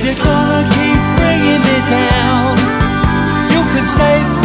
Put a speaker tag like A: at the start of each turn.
A: You're gonna keep bringing me down. You can save